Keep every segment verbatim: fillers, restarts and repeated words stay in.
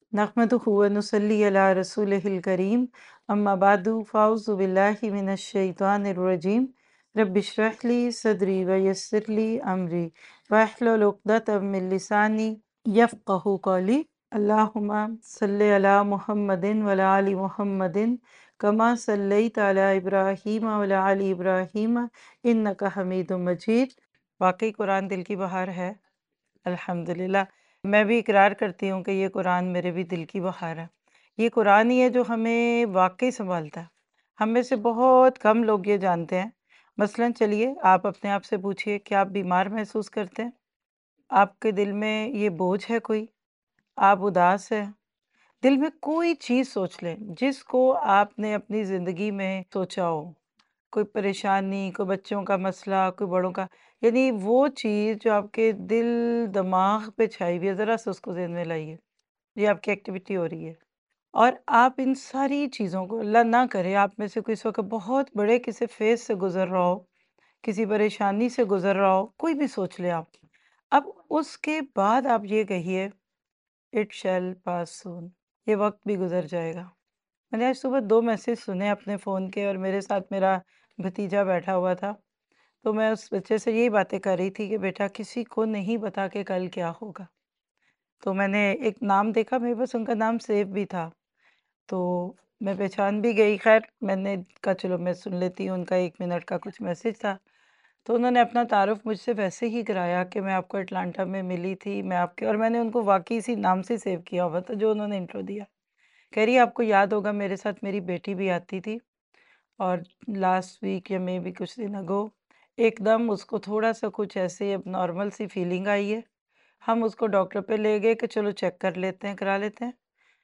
नहमदुहु व नुसल्ली अला रसूलिहिल करीम अम्मा बादु फ़ाउज़ु बिल्लाहि मिनश शैतानिर रजीम रब्बि इश्रह ली सदरी व यस्सिर ली अमरी वहलुल उक़दतम मिन लिसानी यफ़क़हू क़ौली। अल्लाहुम्मा सल्लि अला मुहम्मदिन व अला आलि मुहम्मदिन कमा सल्लैता अला इब्राहीम व अला आलि इब्राहीम इन्नका हमीदुम मजीद। वाकई कुरान दिल की बहार है, अल्हम्दुलिल्लाह। मैं भी इकरार करती हूँ कि ये कुरान मेरे भी दिल की बहार है। ये कुरान ही है जो हमें वाकई संभालता है। हम में से बहुत कम लोग ये जानते हैं। मसलन चलिए आप अपने आप से पूछिए, क्या आप बीमार महसूस करते हैं? आपके दिल में ये बोझ है कोई? आप उदास हैं? दिल में कोई चीज़ सोच लें जिसको आपने अपनी ज़िंदगी में सोचा हो, कोई परेशानी, कोई बच्चों का मसला, कोई बड़ों का, यानी वो चीज़ जो आपके दिल दिमाग पे छाई हुई है, ज़रा सा उसको ज़हन में लाइए। ये आपकी एक्टिविटी हो रही है और आप इन सारी चीज़ों को, अल्लाह ना करे आप में से कोई इस वक्त बहुत बड़े किसी फेज़ से गुज़र रहा हो, किसी परेशानी से गुज़र रहा हो, कोई भी सोच ले आप। अब उसके बाद आप ये कहिए, इट शैल पास सून, ये वक्त भी गुज़र जाएगा। मैंने आज सुबह दो मैसेज सुने अपने फ़ोन के और मेरे साथ मेरा भतीजा बैठा हुआ था। तो मैं उस बच्चे से यही बातें कर रही थी कि बेटा किसी को नहीं पता कि कल क्या होगा। तो मैंने एक नाम देखा, मेरे पास उनका नाम सेव भी था, तो मैं पहचान भी गई। ख़ैर मैंने कहा चलो मैं सुन लेती हूँ, उनका एक मिनट का कुछ मैसेज था। तो उन्होंने अपना तारुफ़ मुझसे वैसे ही कराया कि मैं आपको अटलांटा में मिली थी, मैं आपके, और मैंने उनको वाक़ई इसी नाम से सेव किया हुआ था जो उन्होंने इंट्रो दिया। कह रही है आपको याद होगा मेरे साथ मेरी बेटी भी आती थी और लास्ट वीक या मे बी कुछ दिन अगो एकदम उसको थोड़ा-सा कुछ ऐसे अब नॉर्मल सी फीलिंग आई है। हम उसको डॉक्टर पे ले गए कि चलो चेक कर लेते हैं, करा लेते हैं,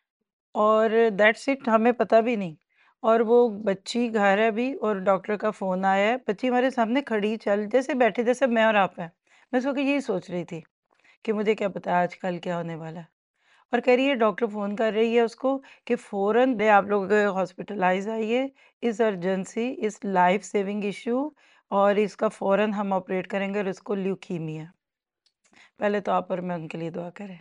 और दैट्स इट, हमें पता भी नहीं। और वो बच्ची घर है अभी और डॉक्टर का फ़ोन आया है, बच्ची हमारे सामने खड़ी चल जैसे बैठे जैसे मैं और आप हैं। मैं सो के यही सोच रही थी कि मुझे क्या पता आज कल क्या होने वाला है। और कह रही है डॉक्टर फ़ोन कर रही है उसको कि फ़ौरन दे आप लोग हॉस्पिटलाइज़ आइए, इस अर्जेंसी, इस लाइफ़ सेविंग इश्यू, और इसका फ़ौरन हम ऑपरेट करेंगे और इसको ल्यूकीमिया है। पहले तो आप और मैं उनके लिए दुआ करें।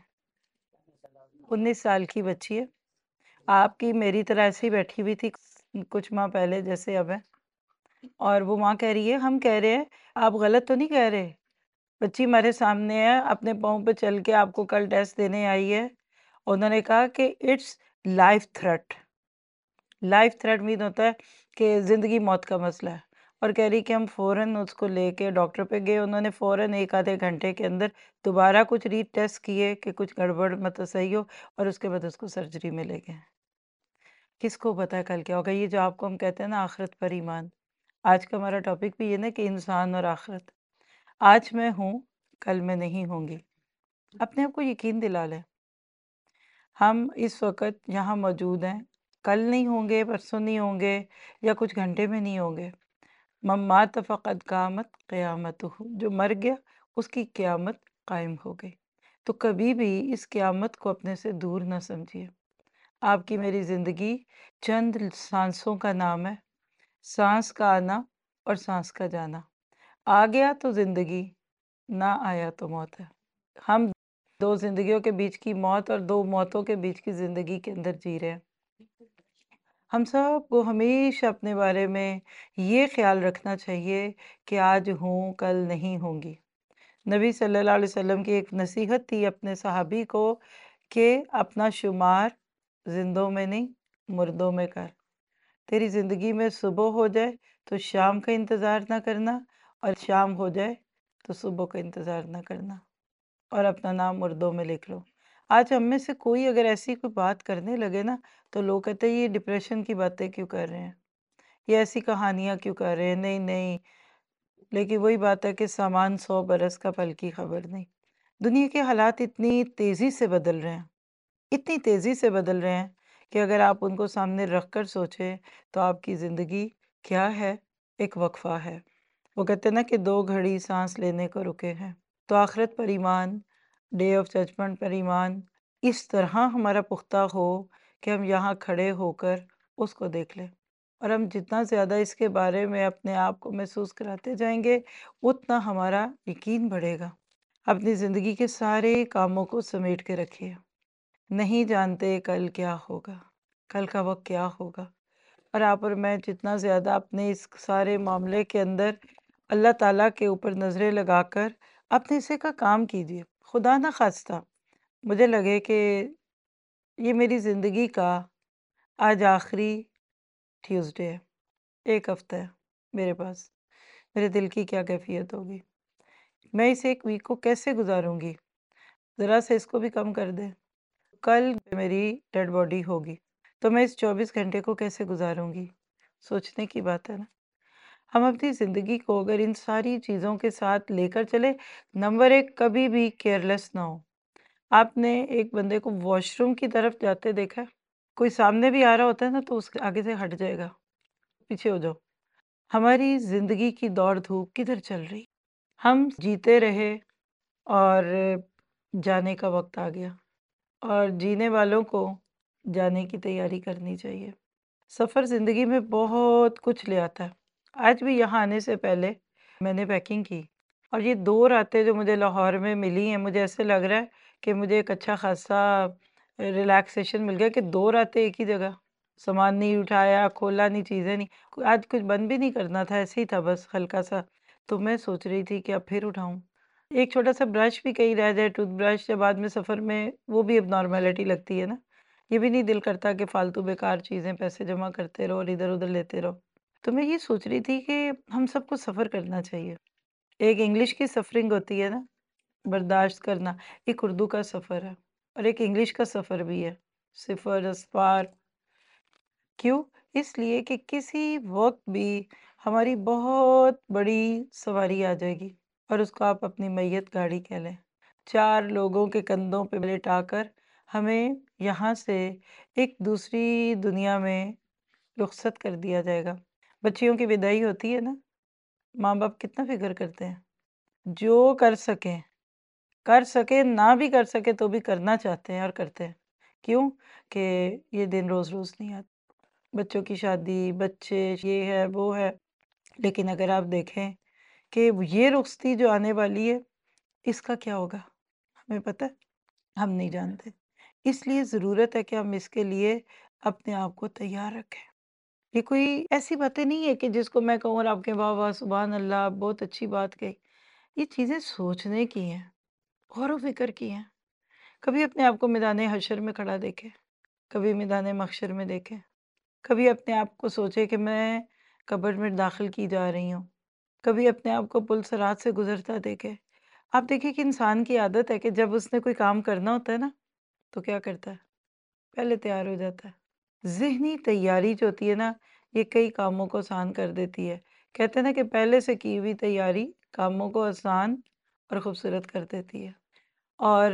उन्नीस साल की बच्ची है, आपकी मेरी तरह ऐसे ही बैठी हुई थी कुछ माह पहले जैसे अब है, और वो माँ कह रही है हम कह रहे हैं आप गलत तो नहीं कह रहे, बच्ची हमारे सामने है, अपने पाँव पे चल के आपको कल टेस्ट देने आई है। उन्होंने कहा कि it's life threat. Life threat mean होता है कि ज़िंदगी मौत का मसला है, और कह रही कि हम फ़ौरन उसको लेके डॉक्टर पे गए। उन्होंने फ़ौरन एक आधे घंटे के अंदर दोबारा कुछ रीटेस्ट किए कि कुछ गड़बड़ मतलब सही हो, और उसके बाद उसको सर्जरी में ले गए। किसको पता है कल क्या होगा? ये जो आपको हम कहते हैं ना आखिरत पर ईमान, आज का हमारा टॉपिक भी ये ना कि इंसान और आखिरत। आज मैं हूँ, कल मैं नहीं होंगी। अपने आप को यकीन दिला लें, हम इस वक़्त यहाँ मौजूद हैं, कल नहीं होंगे, परसों नहीं होंगे, या कुछ घंटे में नहीं होंगे। मन मात फ़क़द क़ामत क़यामतुहु, जो मर गया उसकी क़यामत कायम हो गई। तो कभी भी इस क़यामत को अपने से दूर ना समझिए। आपकी मेरी ज़िंदगी चंद सांसों का नाम है, सांस का आना और सांस का जाना। आ गया तो ज़िंदगी, ना आया तो मौत है। हम दो ज़िंदगियों के बीच की मौत और दो मौतों के बीच की ज़िंदगी के अंदर जी रहे हैं। हम सबको हमेशा अपने बारे में ये ख्याल रखना चाहिए कि आज हूँ, कल नहीं होंगी। नबी सल्लल्लाहु अलैहि वसल्लम की एक नसीहत थी अपने सहाबी को कि अपना शुमार जिंदों में नहीं, मुर्दों में कर। तेरी ज़िंदगी में सुबह हो जाए तो शाम का इंतज़ार ना करना, और शाम हो जाए तो सुबह का इंतज़ार ना करना, और अपना नाम मुर्दों में लिख लो। आज हम में से कोई अगर ऐसी कोई बात करने लगे ना, तो लोग कहते हैं ये डिप्रेशन की बातें क्यों कर रहे हैं, ये ऐसी कहानियाँ क्यों कर रहे हैं। नहीं नहीं, लेकिन वही बात है कि सामान सौ बरस का पल की खबर नहीं। दुनिया के हालात इतनी तेज़ी से बदल रहे हैं, इतनी तेज़ी से बदल रहे हैं कि अगर आप उनको सामने रख कर सोचें तो आपकी ज़िंदगी क्या है, एक वक्फ़ा है। वो कहते हैं ना कि दो घड़ी सांस लेने को रुके हैं। तो आखिरत पर ईमान, डे ऑफ जजमेंट पर ईमान इस तरह हमारा पुख्ता हो कि हम यहाँ खड़े होकर उसको देख लें, और हम जितना ज़्यादा इसके बारे में अपने आप को महसूस कराते जाएंगे उतना हमारा यकीन बढ़ेगा। अपनी ज़िंदगी के सारे कामों को समेट के रखिए। نہیں جانتے کل کیا ہوگا، کل کا وقت کیا ہوگا۔ اور آپ اور میں جتنا زیادہ اپنے اس سارے معاملے کے اندر اللہ تعالیٰ کے اوپر نظریں لگا کر اپنے حصے کا کام کیجیے۔ خدا نہ خواستہ مجھے لگے کہ یہ میری زندگی کا آج آخری ٹیوزڈے ہے، ایک ہفتہ ہے میرے پاس، میرے دل کی کیا کیفیت ہوگی، میں اس ایک ویک کو کیسے گزاروں گی؟ ذرا سے اس کو بھی کم کر دیں۔ کل میری ڈیڈ باڈی ہوگی تو میں اس چوبیس گھنٹے کو کیسے گزاروں گی؟ سوچنے کی بات ہے نا۔ ہم اپنی زندگی کو اگر ان ساری چیزوں کے ساتھ لے کر چلے، نمبر ایک کبھی بھی کیئرلیس نہ ہو۔ آپ نے ایک بندے کو واش روم کی طرف جاتے دیکھا ہے؟ کوئی سامنے بھی آ رہا ہوتا ہے نا تو اس کے آگے سے ہٹ جائے گا، پیچھے ہو جاؤ۔ ہماری زندگی کی دوڑ دھوپ کدھر چل رہی؟ ہم جیتے رہے اور جانے کا وقت آ گیا، اور جینے والوں کو جانے کی تیاری کرنی چاہیے۔ سفر زندگی میں بہت کچھ لے آتا ہے۔ آج بھی یہاں آنے سے پہلے میں نے پیکنگ کی، اور یہ دو راتیں جو مجھے لاہور میں ملی ہیں، مجھے ایسے لگ رہا ہے کہ مجھے ایک اچھا خاصا ریلیکسیشن مل گیا کہ دو راتیں ایک ہی جگہ، سامان نہیں اٹھایا، کھولا نہیں، چیزیں نہیں، آج کچھ بند بھی نہیں کرنا تھا، ایسے ہی تھا بس ہلکا سا۔ تو میں سوچ رہی تھی کہ اب پھر اٹھاؤں ایک چھوٹا سا برش بھی کہیں رہ جائے، ٹوتھ برش، یا بعد میں سفر میں وہ بھی اب نارملٹی لگتی ہے نا۔ یہ بھی نہیں دل کرتا کہ فالتو بیکار چیزیں پیسے جمع کرتے رہو اور ادھر ادھر لیتے رہو۔ تو میں یہ سوچ رہی تھی کہ ہم سب کو سفر کرنا چاہیے۔ ایک انگلش کی سفرنگ ہوتی ہے نا، برداشت کرنا، ایک اردو کا سفر ہے، اور ایک انگلش کا سفر بھی ہے، سفر، اسفار۔ کیوں؟ اس لیے کہ کسی وقت بھی ہماری بہت بڑی سواری آ جائے گی، اور اس کو آپ اپنی میت گاڑی کہہ لیں۔ چار لوگوں کے کندھوں پہ لٹا کر ہمیں یہاں سے ایک دوسری دنیا میں رخصت کر دیا جائے گا۔ بچیوں کی وداعی ہوتی ہے نا، ماں باپ کتنا فکر کرتے ہیں، جو کر سکیں کر سکے، نہ بھی کر سکے تو بھی کرنا چاہتے ہیں اور کرتے ہیں۔ کیوں؟ کہ یہ دن روز روز نہیں آتے، بچوں کی شادی، بچے، یہ ہے وہ ہے۔ لیکن اگر آپ دیکھیں کہ یہ رخصتی جو آنے والی ہے، اس کا کیا ہوگا ہمیں پتہ ہے؟ ہم نہیں جانتے۔ اس لیے ضرورت ہے کہ ہم اس کے لیے اپنے آپ کو تیار رکھیں۔ یہ کوئی ایسی باتیں نہیں ہے کہ جس کو میں کہوں اور آپ کے واہ واہ سبحان اللہ بہت اچھی بات کہی۔ یہ چیزیں سوچنے کی ہیں، غور و فکر کی ہیں۔ کبھی اپنے آپ کو میدان حشر میں کھڑا دیکھیں، کبھی میدان محشر میں دیکھیں، کبھی اپنے آپ کو سوچے کہ میں قبر میں داخل کی جا رہی ہوں، کبھی اپنے آپ کو پل صراط سے گزرتا دیکھے۔ آپ دیکھیں کہ انسان کی عادت ہے کہ جب اس نے کوئی کام کرنا ہوتا ہے نا تو کیا کرتا ہے؟ پہلے تیار ہو جاتا ہے۔ ذہنی تیاری جو ہوتی ہے نا، یہ کئی کاموں کو آسان کر دیتی ہے۔ کہتے ہیں نا کہ پہلے سے کی ہوئی تیاری کاموں کو آسان اور خوبصورت کر دیتی ہے۔ اور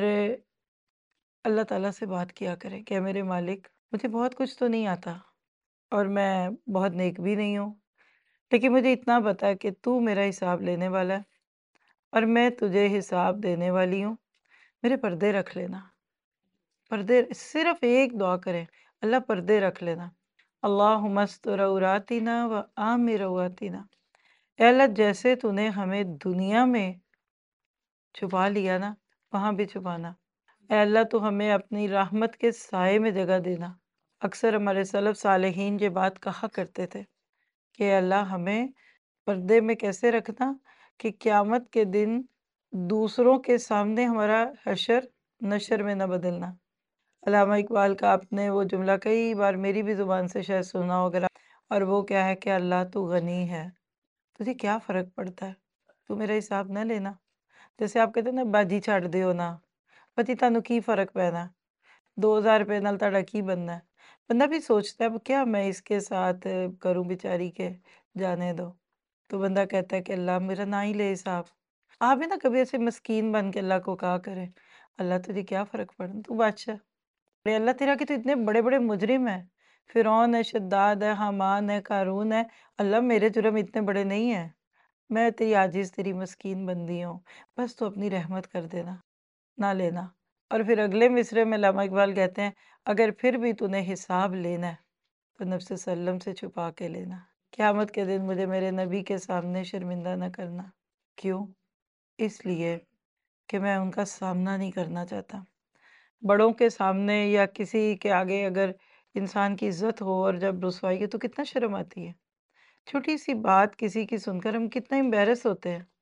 اللہ تعالیٰ سے بات کیا کریں کہ اے میرے مالک، مجھے بہت کچھ تو نہیں آتا، اور میں بہت نیک بھی نہیں ہوں، لیکن مجھے اتنا پتا ہے کہ تو میرا حساب لینے والا ہے، اور میں تجھے حساب دینے والی ہوں۔ میرے پردے رکھ لینا۔ پردے صرف ایک دعا کریں، اللہ پردے رکھ لینا۔ اللہم استر عوراتنا و آمن رواتنا۔ اے اللہ جیسے تو نے ہمیں دنیا میں چھپا لیا نا، وہاں بھی چھپانا۔ اے اللہ تو ہمیں اپنی رحمت کے سائے میں جگہ دینا۔ اکثر ہمارے سلف صالحین یہ بات کہا کرتے تھے کہ اے اللہ ہمیں پردے میں کیسے رکھنا کہ قیامت کے دن دوسروں کے سامنے ہمارا حشر نشر میں نہ بدلنا۔ علامہ اقبال کا آپ نے وہ جملہ کئی بار میری بھی زبان سے شاید سنا ہوگا، اور وہ کیا ہے کہ اللہ تو غنی ہے، تجھے کیا فرق پڑتا ہے، تو میرا حساب نہ لینا۔ جیسے آپ کہتے ہیں نا باجی چھاڑ دیو نا، پتی تانوں کی فرق پینا، دو ہزار روپے نال تہاڈا کی بننا ہے۔ بندہ بھی سوچتا ہے اب کیا میں اس کے ساتھ کروں، بیچاری کے جانے دو۔ تو بندہ کہتا ہے کہ اللہ میرا نہ ہی لے حساب۔ آپ بھی نا کبھی ایسے مسکین بن کے اللہ کو کہا کریں، اللہ تجھے کیا فرق پڑنا، تو بادشاہ، اے اللہ تیرا کہ تو اتنے بڑے بڑے مجرم ہیں، فرعون ہے، شداد ہے، حامان ہے، قارون ہے، اللہ میرے جرم اتنے بڑے نہیں ہیں، میں تیری عاجز، تیری مسکین بندی ہوں، بس تو اپنی رحمت کر دینا، نہ لینا۔ اور پھر اگلے مصرے میں علامہ اقبال کہتے ہیں اگر پھر بھی تو نے حساب لینا ہے تو نفس سلم سے چھپا کے لینا۔ قیامت کے دن مجھے میرے نبی کے سامنے شرمندہ نہ کرنا۔ کیوں؟ اس لیے کہ میں ان کا سامنا نہیں کرنا چاہتا۔ بڑوں کے سامنے یا کسی کے آگے اگر انسان کی عزت ہو اور جب رسوائی کی تو کتنا شرم آتی ہے۔ چھوٹی سی بات کسی کی سن کر ہم کتنا امبیرس ہوتے ہیں،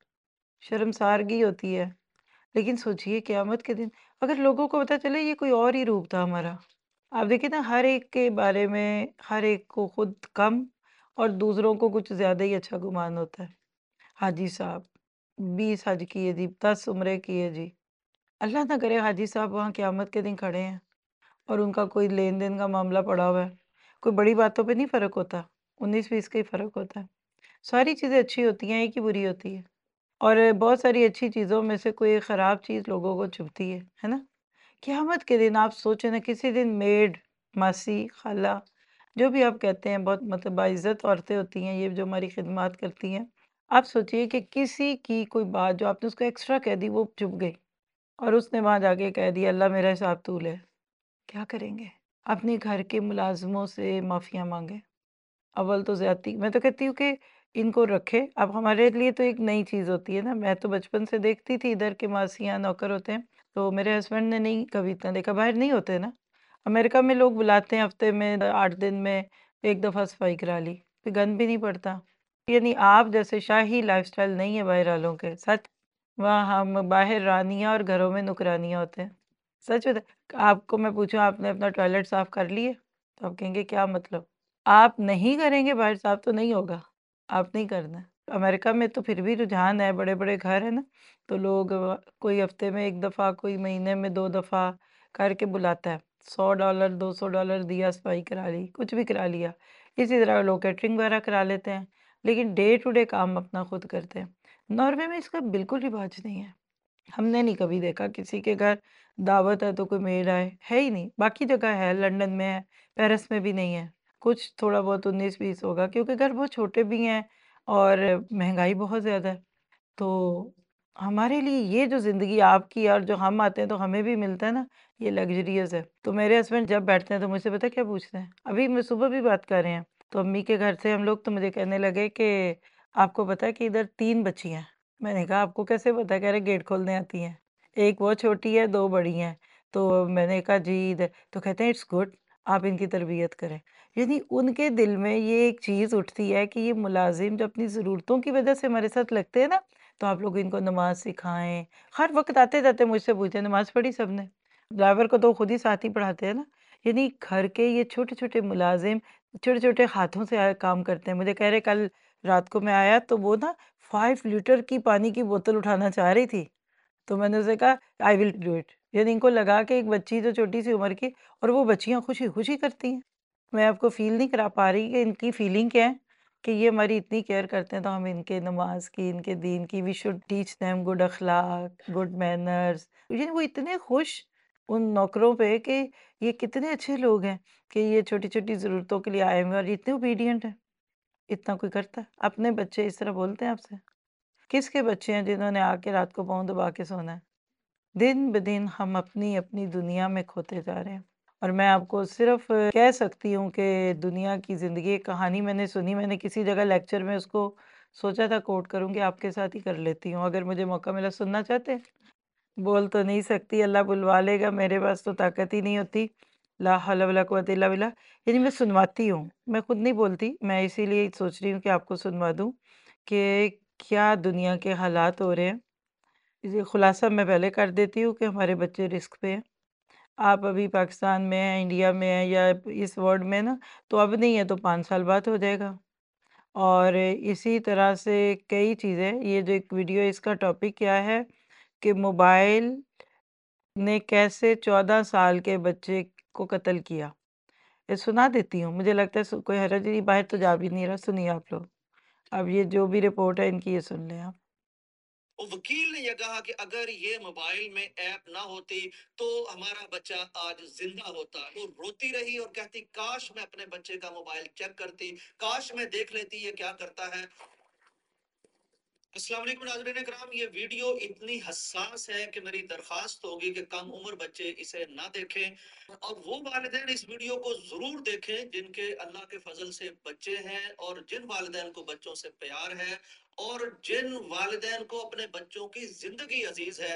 شرمسارگی ہوتی ہے۔ لیکن سوچئے قیامت کے دن اگر لوگوں کو پتہ چلے یہ کوئی اور ہی روپ تھا ہمارا۔ آپ دیکھیں نا، ہر ایک کے بارے میں ہر ایک کو خود کم اور دوسروں کو کچھ زیادہ ہی اچھا گمان ہوتا ہے۔ حاجی صاحب بیس حج کیے جی، دس عمرے کیے جی۔ اللہ نہ کرے حاجی صاحب وہاں قیامت کے دن کھڑے ہیں اور ان کا کوئی لین دین کا معاملہ پڑا ہوا ہے۔ کوئی بڑی باتوں پہ نہیں فرق ہوتا، انیس بیس کا ہی فرق ہوتا ہے۔ ساری چیزیں اچھی ہوتی ہیں، ایک ہی بری ہوتی ہے، اور بہت ساری اچھی چیزوں میں سے کوئی خراب چیز لوگوں کو چبھتی ہے ہے نا۔ قیامت کے دن آپ سوچیں نا، کسی دن میڈ، ماسی، خالہ، جو بھی آپ کہتے ہیں، بہت مطلب باعزت عورتیں ہوتی ہیں یہ جو ہماری خدمات کرتی ہیں۔ آپ سوچئے کہ کسی کی کوئی بات جو آپ نے اس کو ایکسٹرا کہہ دی وہ چبھ گئی، اور اس نے وہاں جا کے کہہ دیا اللہ میرا حساب تو لے، کیا کریں گے؟ اپنے گھر کے ملازموں سے معافیاں مانگیں۔ اول تو زیادتی، میں تو کہتی ہوں کہ ان کو رکھے۔ اب ہمارے لیے تو ایک نئی چیز ہوتی ہے نا، میں تو بچپن سے دیکھتی تھی ادھر کے ماسیاں نوکر ہوتے ہیں، تو میرے ہسبینڈ نے نہیں کبھی اتنا دیکھا، باہر نہیں ہوتے نا۔ امریکہ میں لوگ بلاتے ہیں ہفتے میں آٹھ دن میں ایک دفعہ صفائی کرا لی، پھر گند بھی نہیں پڑتا۔ یعنی آپ جیسے شاہی لائف سٹائل نہیں ہے باہر والوں کے، سچ۔ وہاں ہم باہر رانیاں اور گھروں میں نکرانیاں ہوتے ہیں، سچ ہوتا ہے۔ آپ کو میں پوچھوں آپ نے اپنا ٹوائلٹ صاف کر لیے تو آپ کہیں گے کیا مطلب؟ آپ نہیں کریں گے باہر صاف تو نہیں ہوگا، آپ نہیں کرنا۔ امریکہ میں تو پھر بھی رجحان ہے، بڑے بڑے گھر ہیں نا، تو لوگ کوئی ہفتے میں ایک دفعہ، کوئی مہینے میں دو دفعہ کر کے بلاتا ہے، سو ڈالر دو سو ڈالر دیا، صفائی کرا لی، کچھ بھی کرا لیا۔ اسی طرح لوگ کیٹرنگ وغیرہ کرا لیتے ہیں، لیکن ڈے ٹو ڈے کام اپنا خود کرتے ہیں۔ ناروے میں اس کا بالکل رواج نہیں ہے، ہم نے نہیں کبھی دیکھا کسی کے گھر دعوت ہے تو کوئی میڈ آئے، ہے ہی نہیں۔ باقی جگہ ہے، لنڈن میں ہے، پیرس میں بھی نہیں ہے، کچھ تھوڑا بہت انیس بیس ہوگا، کیونکہ گھر بہت چھوٹے بھی ہیں اور مہنگائی بہت زیادہ ہے۔ تو ہمارے لیے یہ جو زندگی آپ کی اور جو ہم آتے ہیں تو ہمیں بھی ملتا ہے نا، یہ لگژریز ہے۔ تو میرے ہسبینڈ جب بیٹھتے ہیں تو مجھ سے پتہ کیا پوچھتے ہیں، ابھی میں صبح بھی بات کر رہے ہیں تو امی کے گھر سے ہم لوگ، تو مجھے کہنے لگے کہ آپ کو پتہ ہے کہ ادھر تین بچی ہیں؟ میں نے کہا آپ کو کیسے پتہ؟ کہہ رہے گیٹ کھولنے آتی ہیں، ایک وہ چھوٹی ہے، دو بڑی ہیں۔ تو میں نے کہا جی ادھر، تو کہتے ہیں اٹس گڈ، آپ ان کی تربیت کریں۔ یعنی ان کے دل میں یہ ایک چیز اٹھتی ہے کہ یہ ملازم جو اپنی ضرورتوں کی وجہ سے ہمارے ساتھ لگتے ہیں نا، تو آپ لوگ ان کو نماز سکھائیں۔ ہر وقت آتے جاتے مجھ سے پوچھتے ہیں نماز پڑھی سب نے؟ ڈرائیور کو تو خود ہی ساتھ ہی پڑھاتے ہیں نا۔ یعنی گھر کے یہ چھوٹے چھوٹے ملازم چھوٹے چھوٹے ہاتھوں سے آئے کام کرتے ہیں۔ مجھے کہہ رہے کل رات کو میں آیا تو وہ نا فائیو لیٹر کی پانی کی بوتل اٹھانا چاہ رہی تھی، تو میں نے اسے کہا آئی ول ڈو اٹ۔ یعنی ان کو لگا کہ ایک بچی جو چھوٹی سی عمر کی، اور وہ بچیاں خوشی خوشی کرتی ہیں۔ میں آپ کو فیل نہیں کرا پا رہی کہ ان کی فیلنگ کیا ہے، کہ یہ ہماری اتنی کیئر کرتے ہیں، تو ہم ان کے نماز کی، ان کے دین کی، we should teach them good اخلاق، گڈ مینرز۔ یعنی وہ اتنے خوش ان نوکروں پہ کہ یہ کتنے اچھے لوگ ہیں کہ یہ چھوٹی چھوٹی ضرورتوں کے لیے آئے ہوئے ہیں اور اتنے اوبیڈینٹ ہیں۔ اتنا کوئی کرتا ہے؟ اپنے بچے اس طرح بولتے ہیں آپ سے؟ کس کے بچے ہیں جنہوں نے آ کے رات کو پاؤں دبا کے سونا ہے؟ دن بدن ہم اپنی اپنی دنیا میں کھوتے جا رہے ہیں، اور میں آپ کو صرف کہہ سکتی ہوں کہ دنیا کی زندگی ایک کہانی میں نے سنی، میں نے کسی جگہ لیکچر میں اس کو سوچا تھا کوٹ کروں گی، آپ کے ساتھ ہی کر لیتی ہوں اگر مجھے موقع ملا۔ سننا چاہتے ہیں؟ بول تو نہیں سکتی، اللہ بلوا لے گا، میرے پاس تو طاقت ہی نہیں ہوتی، لا حول ولا قوت الا باللہ۔ یعنی میں سنواتی ہوں، میں خود نہیں بولتی، میں اسی لیے سوچ رہی ہوں کہ آپ کو سنوا دوں کہ کیا دنیا کے حالات ہو رہے ہیں۔ یہ خلاصہ میں پہلے کر دیتی ہوں کہ ہمارے بچے رسک پہ ہیں۔ آپ ابھی پاکستان میں ہیں، انڈیا میں ہیں، یا اس ورلڈ میں نا، تو اب نہیں ہے تو پانچ سال بعد ہو جائے گا۔ اور اسی طرح سے کئی چیزیں، یہ جو ایک ویڈیو اس کا ٹاپک کیا ہے کہ موبائل نے کیسے چودہ سال کے بچے کو قتل کیا۔ یہ سنا دیتی ہوں، مجھے لگتا ہے کوئی حرج نہیں، باہر تو جا بھی نہیں رہا، سنیے آپ لوگ۔ اب یہ جو بھی رپورٹ ہے ان کی، یہ سن لیں آپ۔ وکیل نے یہ کہا کہ اگر یہ موبائل میں ایپ نہ ہوتی تو ہمارا بچہ آج زندہ ہوتا۔ وہ روتی رہی اور کہتی کاش میں اپنے بچے کا موبائل چیک کرتی، کاش میں دیکھ لیتی یہ کیا کرتا ہے۔ السلام علیکم ناظرین اکرام، یہ ویڈیو اتنی حساس ہے کہ میری درخواست ہوگی کہ کم عمر بچے اسے نہ دیکھیں، اور وہ والدین اس ویڈیو کو ضرور دیکھیں جن کے اللہ کے فضل سے بچے ہیں، اور جن والدین کو بچوں سے پیار ہے، اور جن والدین کو اپنے بچوں کی زندگی عزیز ہے۔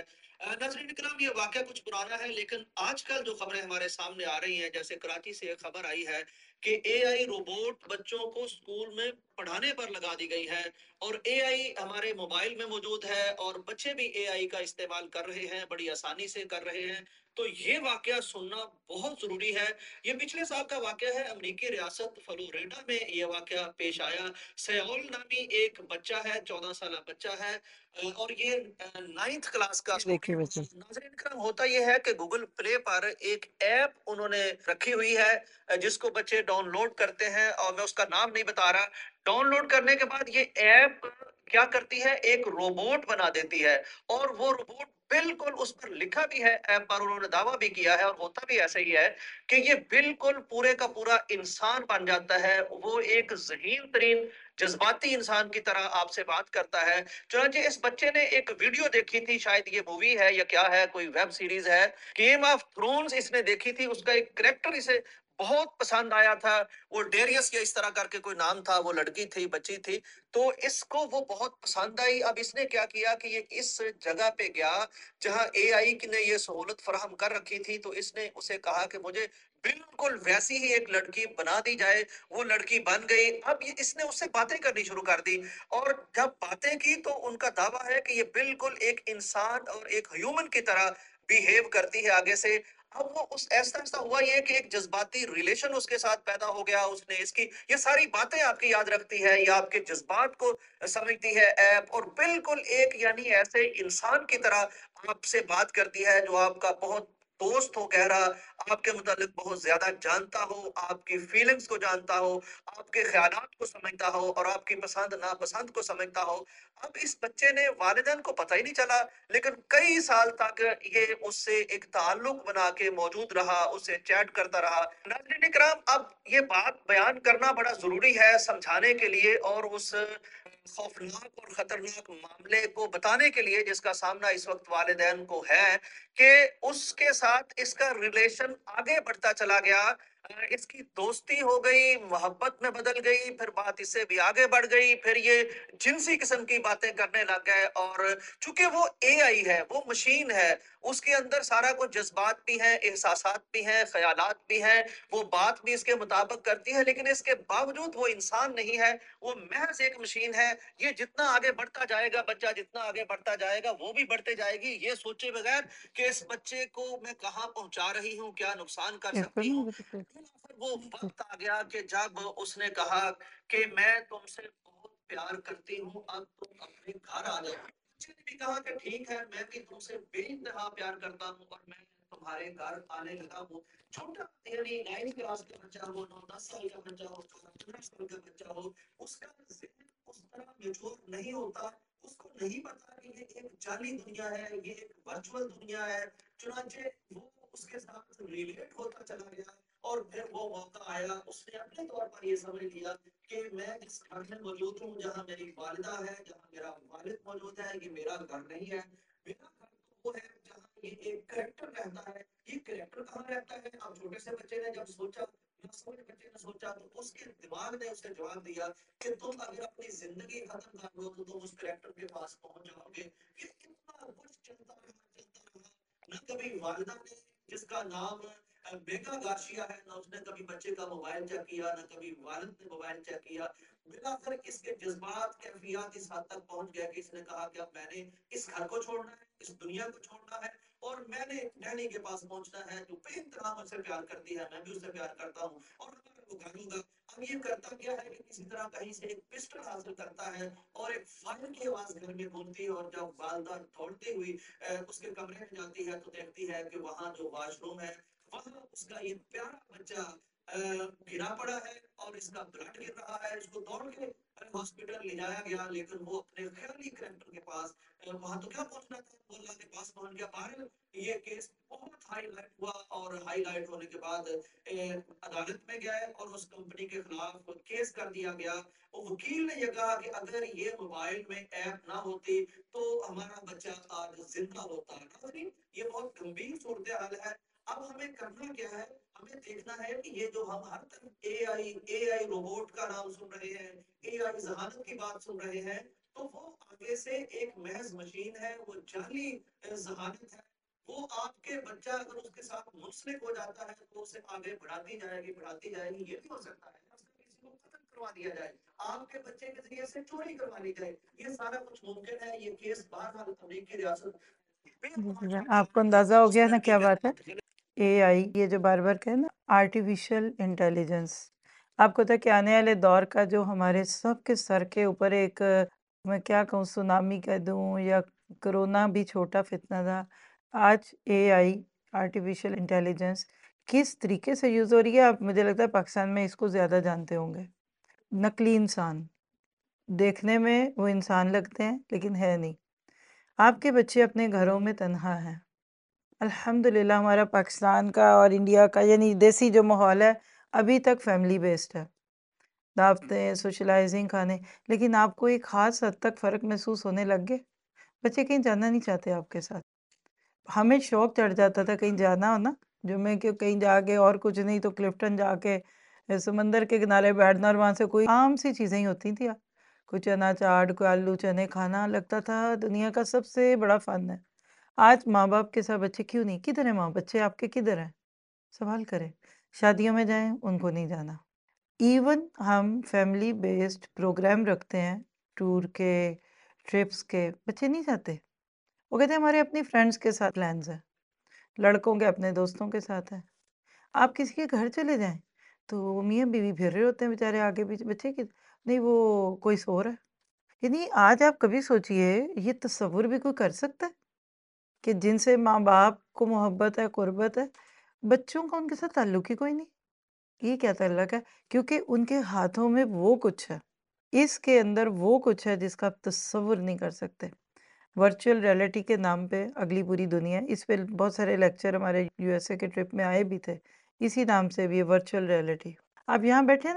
नाज़रीन इकराम, ये वाक़या कुछ पुराना है, लेकिन आजकल जो खबरें हमारे सामने आ रही हैं, जैसे कराची से एक खबर आई है कि एआई रोबोट बच्चों को स्कूल में पढ़ाने पर लगा दी गई है, और एआई हमारे मोबाइल में मौजूद है, और बच्चे भी एआई का इस्तेमाल कर रहे हैं, बड़ी आसानी से कर रहे हैं। तो ये वाक़या सुनना बहुत ज़रूरी है। ये पिछले साल का वाक़या है, अमेरिकी रियासत फ्लोरिडा में ये वाक़या पेश आया। सयोल नामी एक बच्चा है, चौदह साल बच्चा है, अ, और ये नाइन्थ क्लास का ये देखिए स्टूडेंट। बच्चे। नाज़रीन इकराम, होता ये है कि गूगल प्ले पर एक ऐप उन्होंने रखी हुई है, अ, जिसको बच्चे डाउनलोड करते हैं, और मैं उसका नाम नहीं बता रहा। डाउनलोड करने के बाद ये ऐप क्या करती है, एक रोबोट बना देती है, और वो रोबोट बिल्कुल, उस पर लिखा भी है ऐप पर, उन्होंने दावा भी किया है, और होता भी ऐसे ही है कि ये बिल्कुल पूरे का पूरा इंसान बन जाता है। वो एक ज़हीन तरीन जज्बाती इंसान की तरह आपसे बात करता है। चुनांचे इस बच्चे ने एक वीडियो देखी थी, शायद ये मूवी है या क्या है, कोई वेब सीरीज है, गेम ऑफ थ्रोन्स इसने देखी थी। उसका एक करेक्टर इसे बहुत पसंद आया था, वो डेरियस या इस तरह करके कोई नाम था, वो लड़की थी, बच्ची थी। तो इसको वो बहुत पसंद आई। अब इसने क्या किया कि ये इस जगह पे गया जहां एआई ने ये सहूलत फराहम कर रखी थी, तो इसने उसे कहा कि मुझे बिल्कुल वैसी ही एक लड़की बना दी जाए। वो लड़की बन गई। अब ये इसने उससे बातें करनी शुरू कर दी, और जब बातें की तो उनका दावा है कि ये बिल्कुल एक इंसान और एक ह्यूमन की तरह बिहेव करती है आगे से। अब वो उस ऐसा ऐसा हुआ ये कि एक जज्बाती रिलेशन उसके साथ पैदा हो गया। उसने इसकी ये सारी बातें आपकी याद रखती है, या आपके जज्बात को समझती है ऐप, और बिल्कुल एक यानी ऐसे इंसान की तरह आपसे बात करती है, जो आपका बहुत दोस्त हो गहरा, आपके मुतालिक बहुत ज्यादा जानता हो, आपकी फीलिंग्स को जानता हो, आपके ख्यालात को समझता हो, और आपकी पसंद नापसंद को समझता हो। अब इस बच्चे ने, वालिदैन को पता ही नहीं चला, लेकिन कई साल तक ये उससे एक ताल्लुक बना के मौजूद रहा, उससे चैट करता रहा। नाज़रीन इकराम, अब ये बात बयान करना बड़ा जरूरी है समझाने के लिए, और उस खौफनाक और खतरनाक मामले को बताने के लिए जिसका सामना इस वक्त वालिदैन को है, कि उसके साथ इसका रिलेशन आगे बढ़ता चला गया। अ, इसकी दोस्ती हो गई, मोहब्बत में बदल गई, फिर बात इससे भी आगे बढ़ गई, फिर ये जिनसी किस्म की बातें करने लग गए। और चूंकि वो एआई है, वो मशीन है, उसके अंदर सारा कुछ जज्बात भी हैं, एहसासात भी हैं, ख्यालात भी हैं, वो बात भी इसके मुताबिक करती है, लेकिन इसके बावजूद वो इंसान नहीं है, वो महज एक मशीन है। ये जितना आगे बढ़ता जाएगा, बच्चा जितना आगे बढ़ता जाएगा, वो भी बढ़ते जाएगी, ये सोचे बगैर कि इस बच्चे को मैं कहाँ पहुंचा रही हूँ, क्या नुकसान कर पेपर सकती में हूँ। भी तो फिर वो वक्त आ गया कि जब उसने कहा कि मैं तुमसे बहुत प्यार करती हूँ, अब तुम अपने घर आ जाओ। बच्चे ने भी कहा कि ठीक है, मैं भी तुमसे बेइंतहा प्यार करता हूँ, और मैं तुम्हारे घर आने लगा हूँ। छोटा यानी नाइन क्लास का बच्चा हो, नौ दस साल का बच्चा हो, पंद्रह साल का बच्चा हो, उसका ज़हन उस तरह मैच्योर नहीं होता। उसको नहीं पता कि ये एक जाली दुनिया है, ये एक वर्चुअल दुनिया है। चुनांचे वो उसके साथ रिलेट होता चला गया, और फिर वो मौका आया, उसने अपने तौर पर ये समझ लिया कि मैं इस घर में मौजूद हूँ जहाँ मेरी वालिदा है, जहाँ मेरा वालिद मौजूद है, ये मेरा घर नहीं है। मेरा घर तो वो है जहाँ ये एक करेक्टर रहता है। ये करेक्टर कहाँ रहता है? अब छोटे से बच्चे ने जब सोचा, मासूम बच्चे ने सोचा, तो उसके दिमाग ने उसे जवाब दिया कि तुम अगर अपनी जिंदगी खत्म कर दो तो तुम उस करेक्टर के पास पहुंच जाओगे। ये इतना कुछ चलता रहा, चलता रहा। न कभी वालिदा ने, जिसका नाम अ, मेगा गार्शिया है, ना उसने कभी बच्चे का मोबाइल चेक किया, ना कभी वालिद ने मोबाइल चेक किया। बिलाखिर इसके जज्बात, कैफियत इस हद तक पहुंच गया कि इसने कहा कि अब मैंने इस घर को छोड़ना है, इस दुनिया को छोड़ना है, और मैंने डैनी के पास पहुंचना है, जो बेइंतहा मुझसे प्यार करती है, मैं भी उससे प्यार करता हूँ, और हमारा वो घर होगा। अब ये करता क्या है कि किसी तरह कहीं से एक पिस्टल हासिल करता है, और एक फायर की आवाज घर में गूंजती है, और जब वालदा दौड़ती हुई अ, उसके कमरे में जाती है, तो देखती है कि वहां जो वॉशरूम है, वहां उसका ये प्यारा बच्चा अ, गिरा पड़ा है, और इसका ब्लड गिर रहा है। इसको दौड़ के हॉस्पिटल ले जाया गया, लेकिन वो अपने ख्याली करेक्टर के पास, अ, वहां तो क्या पहुंचना था, वो अल्लाह के पास पहुंच गया। बहरहाल ये केस बहुत हाईलाइट हुआ, और हाईलाइट होने के बाद ए, अदालत में गए, और उस कंपनी के खिलाफ केस कर दिया गया। और वकील ने यह कहा कि अगर ये मोबाइल में ऐप ना होती तो हमारा बच्चा आज जिंदा होता। नाज़रीन, ये बहुत गंभीर सूरत हाल है। अब हमें करना क्या है? हमें देखना है कि ये जो हम हर तरफ एआई एआई रोबोट का नाम सुन रहे हैं, एआई जहानत की बात सुन रहे हैं, تو وہ آگے سے ایک محض مشین ہے، وہ جعلی ذہانت ہے، وہ آپ کے بچہ اگر اس کے ساتھ منسلک ہو جاتا ہے تو اسے آگے بڑھاتی جائے گی بڑھاتی جائے گی. یہ بھی ہو سکتا ہے کسی کو قتل کروا دیا جائے، آپ کے بچے کے ذریعے سے چوری کروا لی جائے. یہ سارا کچھ ممکن ہے. یہ کیس بہرحال امریکی ریاست آپ کو اندازہ ہو گیا نا کیا بات ہے. اے آئی یہ جو بار بار کہے نا آرٹیفیشل انٹیلیجنس، آپ کو تھا کہ آنے والے دور کا جو ہمارے سب کے سر کے اوپر ایک میں کیا کہوں سونامی کہہ دوں یا کرونا بھی چھوٹا فتنہ تھا. آج اے آئی آرٹیفیشل انٹیلیجنس کس طریقے سے یوز ہو رہی ہے، آپ مجھے لگتا ہے پاکستان میں اس کو زیادہ جانتے ہوں گے. نقلی انسان دیکھنے میں وہ انسان لگتے ہیں لیکن ہے نہیں. آپ کے بچے اپنے گھروں میں تنہا ہیں. الحمدللہ ہمارا پاکستان کا اور انڈیا کا یعنی دیسی جو ماحول ہے ابھی تک فیملی بیسڈ ہے، دعوتیں سوشلائزنگ کھانے، لیکن آپ کو ایک خاص حد تک فرق محسوس ہونے لگ گئے. بچے کہیں جانا نہیں چاہتے آپ کے ساتھ. ہمیں شوق چڑھ جاتا تھا کہیں جانا ہو نا جمعے کے کہیں جا کے اور کچھ نہیں تو کلفٹن جا کے سمندر کے کنارے بیٹھنا اور وہاں سے کوئی عام سی چیزیں ہی ہوتی تھیں، کوئی چنا چاٹ کوئی آلو چنے کھانا لگتا تھا دنیا کا سب سے بڑا فن ہے. آج ماں باپ کے ساتھ بچے کیوں نہیں، کدھر ہیں ماں بچے آپ کے کدھر ہیں؟ سوال کریں. شادیوں میں جائیں ان کو نہیں جانا. ایون ہم فیملی بیسڈ پروگرام رکھتے ہیں ٹور کے ٹرپس کے، بچے نہیں جاتے. وہ کہتے ہیں ہمارے اپنی فرینڈس کے ساتھ پلانز ہیں، لڑکوں کے اپنے دوستوں کے ساتھ ہیں. آپ کسی کے گھر چلے جائیں تو میاں بیوی پھر رہے ہوتے ہیں بیچارے آگے پیچھے، بچے کی نہیں وہ کوئی سو رہا ہے. یعنی آج آپ کبھی سوچئے یہ تصور بھی کوئی کر سکتا ہے کہ جن سے ماں باپ کو محبت ہے قربت ہے بچوں کا ان کے ساتھ تعلق ہی کوئی نہیں. یہ کیا تعلق ہے؟ کیونکہ ان کے ہاتھوں میں وہ کچھ ہے، اس کے اندر وہ کچھ ہے جس کا آپ تصور نہیں کر سکتے. ورچوئل ریئلٹی کے نام پہ اگلی پوری دنیا، اس پہ بہت سارے لیکچر ہمارے یو ایس اے کے ٹرپ میں آئے بھی تھے، اسی نام سے بھی ورچوئل ریئلٹی. آپ یہاں بیٹھے نا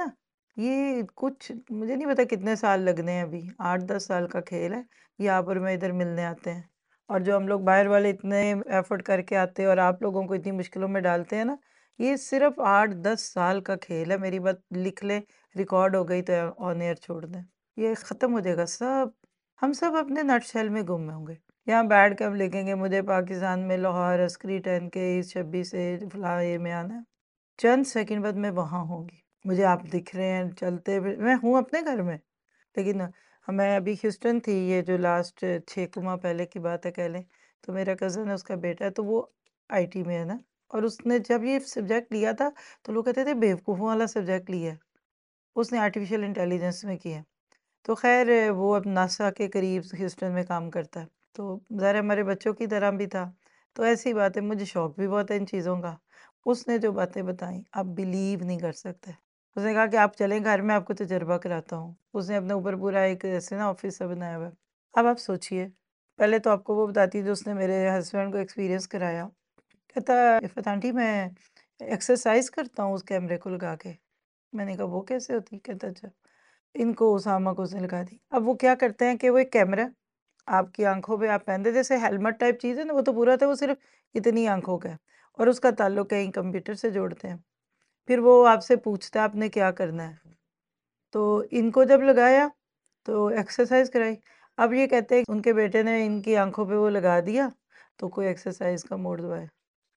یہ کچھ مجھے نہیں پتا کتنے سال لگنے ہیں، ابھی آٹھ دس سال کا کھیل ہے. یہاں پر میں ادھر ملنے آتے ہیں اور جو ہم لوگ باہر والے اتنے ایفرٹ کر کے آتے ہیں اور آپ لوگوں کو اتنی مشکلوں میں ڈالتے ہیں نا، یہ صرف آٹھ دس سال کا کھیل ہے. میری بات لکھ لیں، ریکارڈ ہو گئی تو آن ایئر چھوڑ دیں، یہ ختم ہو جائے گا سب. ہم سب اپنے نٹ شیل میں گم ہوں گے. یہاں بیٹھ کے ہم لکھیں گے مجھے پاکستان میں لاہور عسکری ٹین کے اس چھبیس سے فلاں یہ میں آنا ہے، چند سیکنڈ بعد میں وہاں ہوں گی. مجھے آپ دکھ رہے ہیں چلتے ہوئے، میں ہوں اپنے گھر میں. لیکن میں ابھی ہیوسٹن تھی، یہ جو لاسٹ چھ کو ماہ پہلے کی بات ہے کہہ لیں، تو میرا کزن ہے اس کا بیٹا ہے تو وہ آئی ٹی میں ہے نا، اور اس نے جب یہ سبجیکٹ لیا تھا تو لوگ کہتے تھے بیوقوفوں والا سبجیکٹ لیا ہے، اس نے آرٹیفیشل انٹیلیجنس میں کیا. تو خیر وہ اب ناسا کے قریب ہیوسٹن میں کام کرتا ہے، تو ظاہر ہمارے بچوں کی طرح بھی تھا. تو ایسی بات ہے، مجھے شوق بھی بہت ہے ان چیزوں کا. اس نے جو باتیں بتائیں آپ بلیو نہیں کر سکتے. اس نے کہا کہ آپ چلیں گھر میں آپ کو تجربہ کراتا ہوں. اس نے اپنے اوپر پورا ایک ایسے نا آفس سا بنایا ہوا ہے. اب آپ سوچئے، پہلے تو آپ کو وہ بتاتی جو اس نے میرے ہسبینڈ کو ایکسپیرینس کرایا. کہتا عفت آنٹی میں ایکسرسائز کرتا ہوں اس کیمرے کو لگا کے. میں نے کہا وہ کیسے ہوتی؟ کہتا اچھا. ان کو اسامہ کو اس نے لگا دی. اب وہ کیا کرتے ہیں کہ وہ ایک کیمرہ آپ کی آنکھوں پہ آپ پہنتے جیسے ہیلمٹ ٹائپ چیز ہے نا، وہ تو پورا تھا، وہ صرف اتنی آنکھوں کا ہے اور اس کا تعلق کہیں کمپیوٹر سے جوڑتے ہیں. پھر وہ آپ سے پوچھتا ہے آپ نے کیا کرنا ہے. تو ان کو جب لگایا تو ایکسرسائز کرائی. اب یہ کہتے ہیں ان کے بیٹے نے ان کی آنکھوں پہ وہ لگا دیا تو کوئی ایکسرسائز کا موڈ دبایا،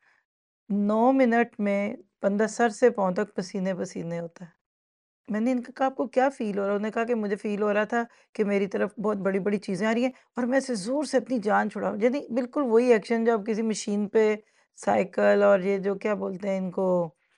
نو منٹ میں بندہ سر سے پاؤں تک پسینے پسینے ہوتا ہے. میں نے ان کا کہا آپ کو کیا فیل ہو رہا ہے؟ انہوں نے کہا کہ مجھے فیل ہو رہا تھا کہ میری طرف بہت بڑی بڑی چیزیں آ رہی ہیں اور میں اسے زور سے اپنی جان چھڑاؤں. یعنی بالکل وہی ایکشن جو آپ کسی مشین پہ سائیکل اور یہ جو کیا بولتے ہیں ان کو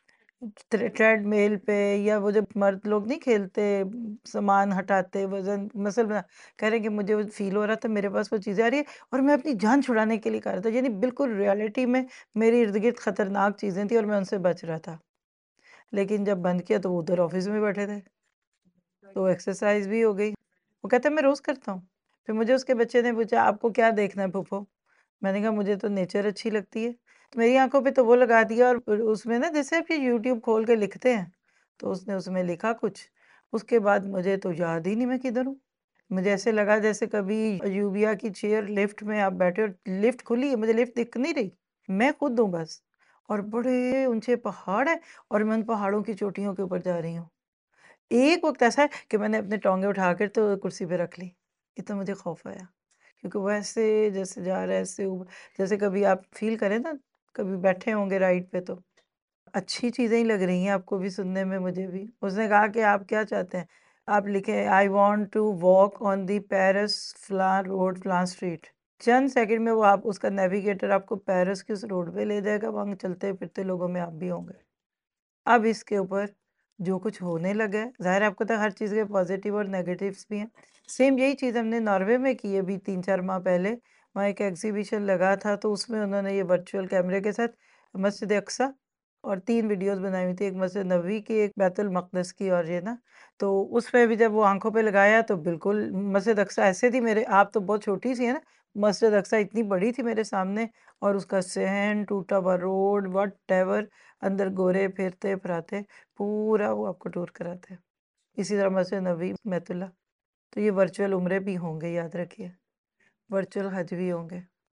ٹریڈ میل پہ، یا وہ جب مرد لوگ نہیں کھیلتے سامان ہٹاتے وزن مسل بنا، کہہ رہے ہیں کہ مجھے وہ فیل ہو رہا تھا میرے پاس وہ چیزیں آ رہی ہیں اور میں اپنی جان چھڑانے کے لیے کر رہا تھا. یعنی بالکل ریالٹی میں میری ارد گرد خطرناک چیزیں تھیں اور میں ان سے بچ رہا تھا. لیکن جب بند کیا تو وہ ادھر آفس میں بیٹھے تھے تو ایکسرسائز بھی ہو گئی. وہ کہتا ہے میں روز کرتا ہوں. پھر مجھے اس کے بچے نے پوچھا آپ کو کیا دیکھنا ہے پھوپھو؟ میں نے کہا مجھے تو نیچر اچھی لگتی ہے. تو میری آنکھوں پہ تو وہ لگا دیا اور اس میں نا جیسے آپ یہ یوٹیوب کھول کے لکھتے ہیں تو اس نے اس میں لکھا کچھ. اس کے بعد مجھے تو یاد ہی نہیں میں کدھر ہوں. مجھے ایسے لگا جیسے کبھی یوبیا کی چیئر لفٹ میں آپ بیٹھے اور لفٹ کھلی ہے، مجھے لفٹ دکھ نہیں رہی، میں خود ہوں بس، اور بڑے اونچے پہاڑ ہیں اور میں ان پہاڑوں کی چوٹیوں کے اوپر جا رہی ہوں. ایک وقت ایسا ہے کہ میں نے اپنے ٹانگیں اٹھا کر تو کرسی پہ رکھ لی. اتنا مجھے خوف آیا، کیونکہ وہ ایسے جیسے جا رہا ہے ایسے اوپر، جیسے کبھی آپ فیل کریں نا، کبھی بیٹھے ہوں گے رائڈ پہ تو اچھی چیزیں ہی لگ رہی ہیں آپ کو بھی سننے میں، مجھے بھی۔ اس نے کہا کہ آپ کیا چاہتے ہیں؟ آپ لکھیں I want to walk on the Paris فلان روڈ فلان اسٹریٹ، چند سیکنڈ میں وہ آپ اس کا نیویگیٹر آپ کو پیرس کے اس روڈ پہ لے جائے گا، وہاں چلتے پھرتے لوگوں میں آپ بھی ہوں گے۔ اب اس کے اوپر جو کچھ ہونے لگا ہے، ظاہر ہے آپ کو تو ہر چیز کے پازیٹیو اور نیگیٹیوز بھی ہیں۔ سیم یہی چیز ہم نے ناروے میں کی ہے ابھی تین چار ماہ پہلے، وہاں ایک ایگزیبیشن لگا تھا تو اس میں انہوں نے یہ ورچوئل کیمرے کے ساتھ مسجد اقصیٰ اور تین ویڈیوز بنائی ہوئی تھی، ایک مسجد نبوی کی، ایک بیت المقدس کی، اور یہ نا تو اس میں بھی جب وہ آنکھوں پہ لگایا تو بالکل مسجد اقصیٰ ایسے تھی، میرے آپ تو بہت چھوٹی سی ہیں نا، مسجد اقصیٰ اتنی بڑی تھی میرے سامنے، اور اس کا صحن ٹوٹا ہوا روڈ وٹ ایور، اندر گورے پھرتے پھراتے، پورا وہ آپ کو ٹور کراتے ہیں۔ اسی طرح مسجد نبوی بیت اللہ، تو یہ ورچوئل عمرے بھی ہوں گے، یاد رکھیے، ورچوئل حج بھی ہوں گے۔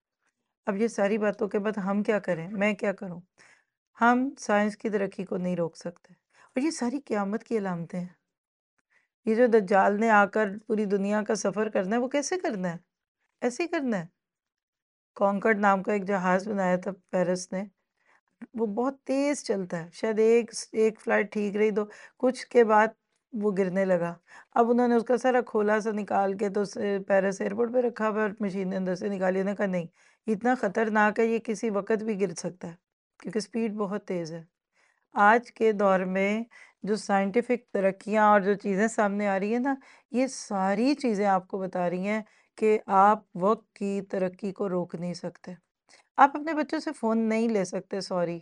اب یہ ساری باتوں کے بعد ہم کیا کریں، میں کیا کروں؟ ہم سائنس کی ترقی کو نہیں روک سکتے، اور یہ ساری قیامت کی علامتیں ہیں۔ یہ جو دجال نے آ کر پوری دنیا کا سفر کرنا ہے، وہ کیسے کرنا ہے؟ ایسے ہی کرنا ہے۔ کانکرڈ نام کا ایک جہاز بنایا تھا پیرس نے، وہ بہت تیز چلتا ہے، شاید ایک ایک فلائٹ ٹھیک رہی تو کچھ کے بعد وہ گرنے لگا۔ اب انہوں نے اس کا سارا کھولا سا نکال کے تو پیرس ایئرپورٹ پہ رکھا ہوا، اور مشین نے اندر سے نکالی، انہوں نے کہا نہیں، اتنا خطرناک ہے، یہ کسی وقت بھی گر سکتا ہے کیونکہ سپیڈ بہت تیز ہے۔ آج کے دور میں جو سائنٹیفک ترقیاں اور جو چیزیں سامنے آ رہی ہیں نا، یہ ساری چیزیں آپ کو بتا رہی ہیں کہ آپ وقت کی ترقی کو روک نہیں سکتے۔ آپ اپنے بچوں سے فون نہیں لے سکتے، سوری۔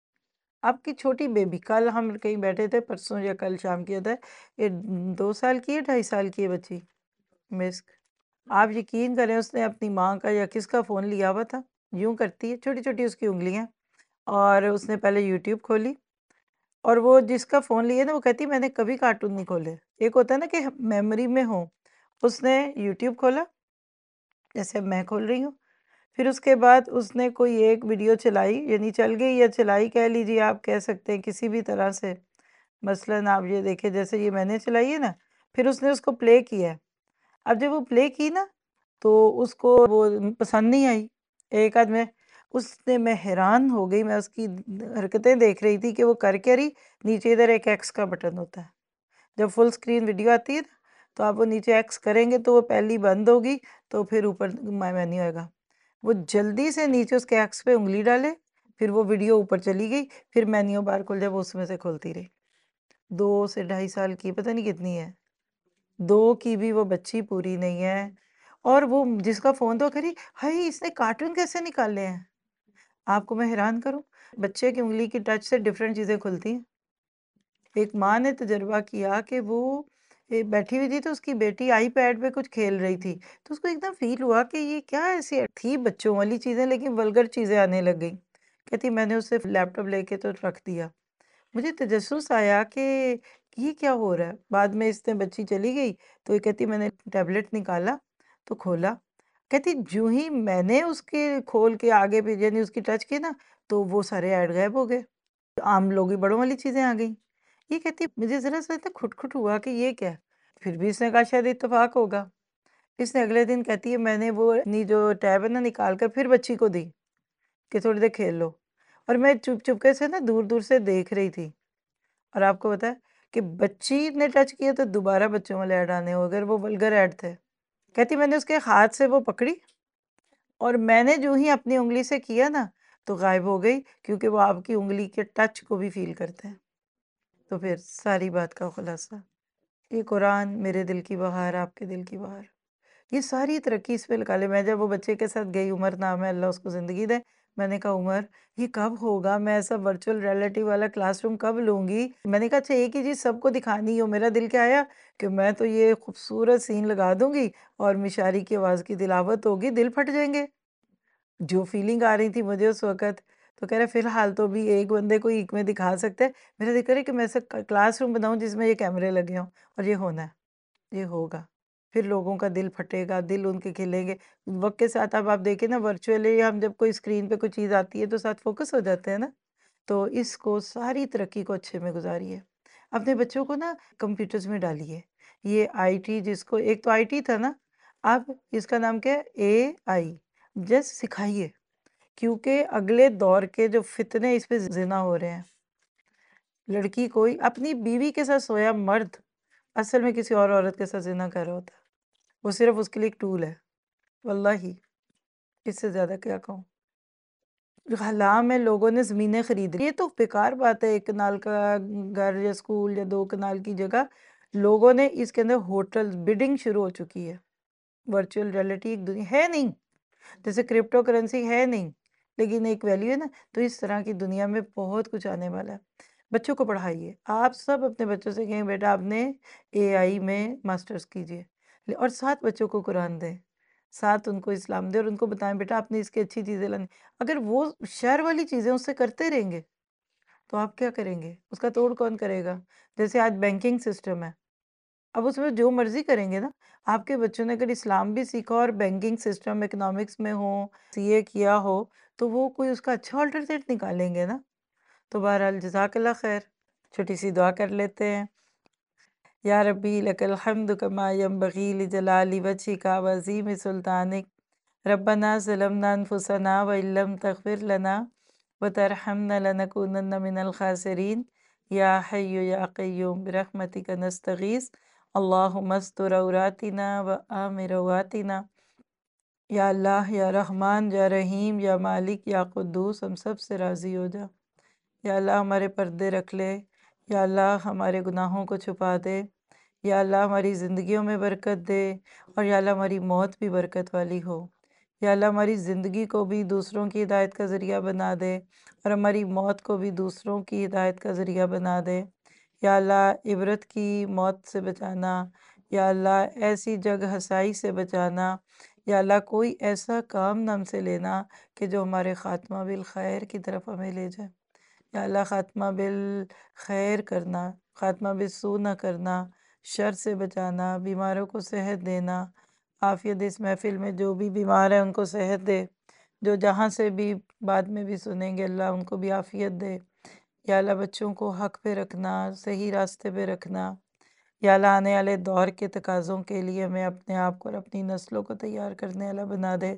آپ کی چھوٹی بیبی، کل ہم کہیں بیٹھے تھے، پرسوں یا کل شام کی ہوتا ہے، یہ دو سال کی ہے ڈھائی سال کی ہے بچی مسک، آپ یقین کریں اس نے اپنی ماں کا یا کس کا فون لیا ہوا تھا، یوں کرتی ہے، چھوٹی چھوٹی اس کی انگلیاں، اور اس نے پہلے یوٹیوب کھولی، اور وہ جس کا فون لیا نا وہ کہتی میں نے کبھی کارٹون نہیں کھولے، ایک ہوتا ہے نا کہ میموری میں ہو، اس نے یوٹیوب کھولا جیسے میں کھول رہی ہوں، پھر اس کے بعد اس نے کوئی ایک ویڈیو چلائی، یعنی چل گئی یا چلائی کہہ لیجیے، آپ کہہ سکتے ہیں کسی بھی طرح سے، مثلاً آپ یہ دیکھیں جیسے یہ میں نے چلائی ہے نا، پھر اس نے اس کو پلے کیا ہے۔ اب جب وہ پلے کی نا تو اس کو وہ پسند نہیں آئی، ایک آدھ میں اس نے میں حیران ہو گئی، میں اس کی حرکتیں دیکھ رہی تھی کہ وہ کر کے رہی، نیچے ادھر ایک ایکس کا بٹن ہوتا ہے، جب فل سکرین ویڈیو آتی ہے نا تو آپ وہ نیچے ایکس کریں گے تو وہ پہلی بند ہوگی تو پھر اوپر مینیو آئے گا، وہ جلدی سے نیچے اس کے ایکس پہ انگلی ڈالے، پھر وہ ویڈیو اوپر چلی گئی، پھر مینیو بار کھل جائے وہ اس میں سے کھولتی رہی۔ دو سے ڈھائی سال کی، پتہ نہیں کتنی ہے، دو کی بھی وہ بچی پوری نہیں ہے، اور وہ جس کا فون تو کری ہائی اس نے کارٹون کیسے نکالے ہیں۔ آپ کو میں حیران کروں، بچے کی انگلی کی ٹچ سے ڈیفرنٹ چیزیں کھلتی ہیں۔ ایک ماں نے تجربہ کیا کہ وہ بیٹھی ہوئی تھی تو اس کی بیٹی آئی پیڈ پہ کچھ کھیل رہی تھی، تو اس کو ایک دم فیل ہوا کہ یہ کیا ایسی تھی بچوں والی چیزیں لیکن ولگر چیزیں آنے لگ گئیں، کہتی میں نے اسے لیپ ٹاپ لے کے تو رکھ دیا۔ مجھے تجسس آیا کہ یہ کیا ہو رہا ہے، بعد میں اس نے بچی چلی گئی تو یہ کہتی میں نے ٹیبلٹ نکالا تو کھولا، کہتی جو ہی میں نے اس کے کھول کے آگے پہ یعنی اس کی ٹچ کی نا تو وہ سارے ایڈ غائب ہو گئے، عام لوگ بڑوں والی چیزیں آ گئیں۔ یہ کہتی مجھے ذرا سا کھٹ کھٹ ہوا کہ یہ کیا ہے، پھر بھی اس نے کہا شاید اتفاق ہوگا، اس نے اگلے دن کہتی ہے میں نے وہ اپنی جو ٹیب ہے نا نکال کر پھر بچی کو دی کہ تھوڑی دیر کھیل لو، اور میں چپ چپکے سے نا دور دور سے دیکھ رہی تھی، اور آپ کو پتا ہے کہ بچی نے ٹچ کیا تو دوبارہ بچوں والے ایڈ آنے ہو، اگر وہ ولگر ایڈ تھے، کہتی میں نے اس کے ہاتھ سے وہ پکڑی اور میں نے جو ہی اپنی انگلی سے کیا نا تو غائب ہو گئی، کیونکہ وہ آپ کی انگلی کے ٹچ کو بھی فیل کرتے ہیں۔ تو پھر ساری بات کا خلاصہ، یہ قرآن میرے دل کی بہار، آپ کے دل کی بہار، یہ ساری ترقی اس پہ لگا لے۔ میں جب وہ بچے کے ساتھ گئی، عمر نام ہے، اللہ اس کو زندگی دے، میں نے کہا عمر یہ کب ہوگا، میں ایسا ورچوئل ریئلٹی والا کلاس روم کب لوں گی؟ میں نے کہا اچھا ایک ہی چیز سب کو دکھانی ہو، میرا دل کیا آیا کہ میں تو یہ خوبصورت سین لگا دوں گی اور مشاری کی آواز کی تلاوت ہوگی، دل پھٹ جائیں گے، جو فیلنگ آ رہی تھی مجھے اس وقت۔ تو کہہ رہے فی الحال تو بھی ایک بندے کو ایک میں دکھا سکتے ہیں، میرا دل کر رہا ہے کہ میں ایسا کلاس روم بناؤں جس میں یہ کیمرے لگے ہوں، اور یہ ہونا ہے، یہ ہوگا، پھر لوگوں کا دل پھٹے گا، دل ان کے کھلیں گے وقت کے ساتھ۔ اب آپ دیکھیں نا ورچوئلی ہم جب کوئی اسکرین پہ کوئی چیز آتی ہے تو ساتھ فوکس ہو جاتے ہیں نا، تو اس کو ساری ترقی کو اچھے میں گزاریے، اپنے بچوں کو نا کمپیوٹرز میں ڈالیے، یہ آئی ٹی جس کو ایک تو آئی ٹی تھا نا، اب اس کا نام کیا ہے؟ اے آئی. جسٹ سکھائیے، کیونکہ اگلے دور کے جو فتنے اس پہ زنا ہو رہے ہیں. لڑکی کوئی اپنی بیوی کے ساتھ سویا مرد اصل میں کسی اور عورت کے ساتھ زنا کر رہا ہوتا ہے. وہ صرف اس کے لیے ایک ٹول ہے. واللہ اس سے زیادہ کیا کہوں. حالام میں لوگوں نے زمینیں خرید لی. یہ تو بیکار بات ہے. ایک کنال کا گھر یا اسکول یا دو کنال کی جگہ لوگوں نے اس کے اندر ہوٹل بڈنگ شروع ہو چکی ہے. ورچوئل ریئلٹی ایک دنیا ہے نہیں، جیسے کرپٹو کرنسی ہے نہیں لیکن ایک ویلیو ہے نا. تو اس طرح کی دنیا میں بہت کچھ آنے والا ہے. بچوں کو پڑھائیے. آپ سب اپنے بچوں سے کہیں بیٹا آپ نے اے آئی میں ماسٹرز کیجئے، اور ساتھ بچوں کو قرآن دیں، ساتھ ان کو اسلام دیں، اور ان کو بتائیں بیٹا آپ نے اس کی اچھی چیزیں لانی. اگر وہ شہر والی چیزیں اس سے کرتے رہیں گے تو آپ کیا کریں گے؟ اس کا توڑ کون کرے گا؟ جیسے آج بینکنگ سسٹم ہے، اب اس میں جو مرضی کریں گے نا. آپ کے بچوں نے اگر اسلام بھی سیکھا اور بینکنگ سسٹم اکنامکس میں ہو، سی اے کیا ہو، تو وہ کوئی اس کا اچھا آلٹرنیٹ نکالیں گے نا. تو بہرحال جزاک اللہ خیر. چھوٹی سی دعا کر لیتے ہیں. یا ربی لک الحمد کما ینبغی لجلال وجہک وعظیم سلطانک. ربنا ظلمنا انفسنا وان لم تغفر لنا وترحمنا لنکونن من الخاسرین. یا حی یا قیوم برحمتک نستغیث. اللہم استر عوراتنا و آمن رواتنا. یا اللہ، یا رحمان، یا رحیم، یا مالک، یا قدوس، ہم سب سے راضی ہو جا. یا اللہ ہمارے پردے رکھ لے. یا اللہ ہمارے گناہوں کو چھپا دے. یا اللہ ہماری زندگیوں میں برکت دے، اور یا اللہ ہماری موت بھی برکت والی ہو. یا اللہ ہماری زندگی کو بھی دوسروں کی ہدایت کا ذریعہ بنا دے، اور ہماری موت کو بھی دوسروں کی ہدایت کا ذریعہ بنا دے. یا اللہ عبرت کی موت سے بچانا. یا اللہ ایسی جگ ہسائی سے بچانا. یا اللہ کوئی ایسا کام نہ ہم سے لینا کہ جو ہمارے خاتمہ بالخیر کی طرف ہمیں لے جائے. یا اللہ خاتمہ بالخیر کرنا، خاتمہ بالسوء نہ کرنا، شر سے بچانا، بیماروں کو صحت دینا. عافیت اس محفل میں جو بھی بیمار ہیں ان کو صحت دے، جو جہاں سے بھی بعد میں بھی سنیں گے اللہ ان کو بھی عافیت دے. یا اللہ بچوں کو حق پہ رکھنا، صحیح راستے پہ رکھنا. یا اللہ آنے والے دور کے تقاضوں کے لیے ہمیں اپنے آپ کو اور اپنی نسلوں کو تیار کرنے والا بنا دے.